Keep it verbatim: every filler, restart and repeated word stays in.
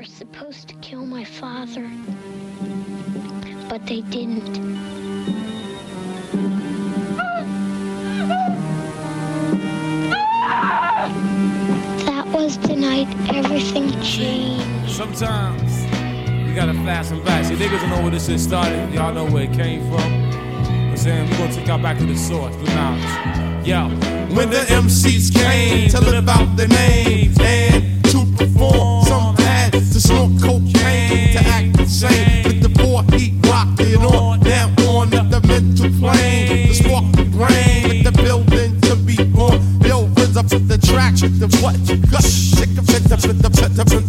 supposed to kill my father, but they didn't. That was the night everything changed. Sometimes you gotta fasten back. See, niggas don't know where this shit started. Y'all know where it came from. I'm saying we're gonna take y'all back to the source, the knowledge. Yo, when the M Cs came to live out their names and to perform, some had to snort cocaine to act insane. With the poor heat rocking on down on the mental plane, the sparky brain with the building to be born. Yo, rhythm the track, the what you got, sick of it, the